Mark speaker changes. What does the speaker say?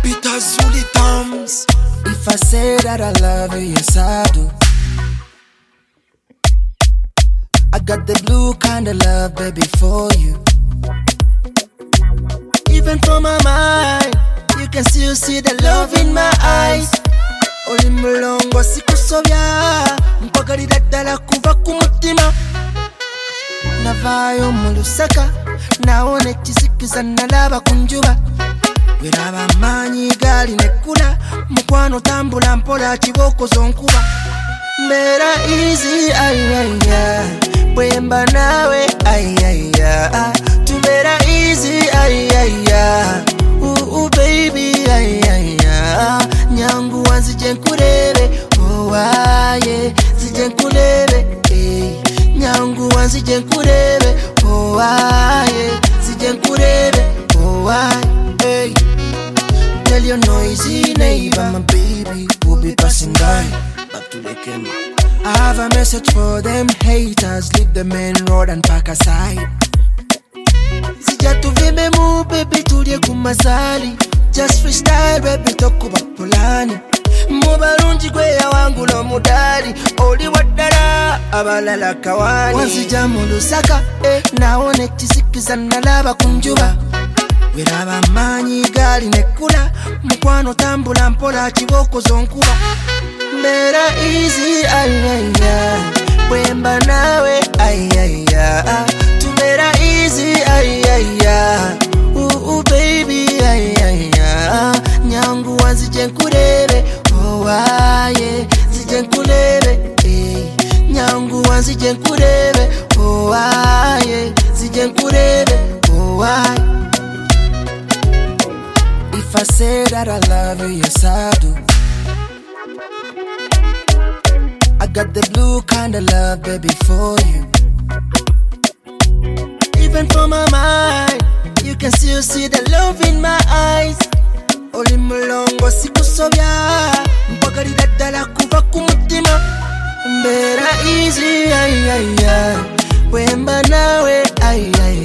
Speaker 1: Peter Zuli Thumbs.
Speaker 2: If I say that I love you, yes I do. I got the blue kind of love, baby, for you. Even from my mind, you can still see the love in my eyes. Oli mulongo sikusobya, mpagalira ddala kuva ku mutima. Navaayo mu Lusaka, nawona ekisikiza nalaba ku njuba. Weraba amaanyi gaali nekkula, mukwano tambula mpola kibooko zonkuba. Mbeera easy, ayaya, bwemba naawe, ayaya. Tubeera easy, ayaya, baby, ayaya. Nyangu wanzije nkulebe, oh aye, zije nkulebe, Nyangu wanzije nkulebe, oh aye, zije nkulebe, oh aye. Tell your noisy neighbor, my baby will be passing by. Back to the camera. I have a message for them haters, leave the main road and park aside. Sija tuvime mu baby tulye kumasali. Just freestyle baby tokuba pulani. Mubarunji gwe ya wangu no mudali. Oli wadala abalala kawani. Wanzija mu Lusaka, nawona ekisikiza nalaba ku njuba. Weraba amaanyi gaali nekkula, mukwano tambula mpola kibooko zonkuba. Mbeera easy, ayaya, bwemba naawe, ayaya. Tubeera easy, ayaya, baby, ayaya. Nyangu wanzije nkulebe, oh aye, zije nkulebe, Nyangu wanzije nkulebe, oh aye, zije nkulebe, oh aye. If I say that I love you, yes I do. I got the blue kind of love, baby, for you. Even from my mind, you can still see the love in my eyes. Oli mulongo sikusobya, mpagalira ddala kuva ku mutima. Mbeera easy, ayaya, bwemba naawe, ayaya.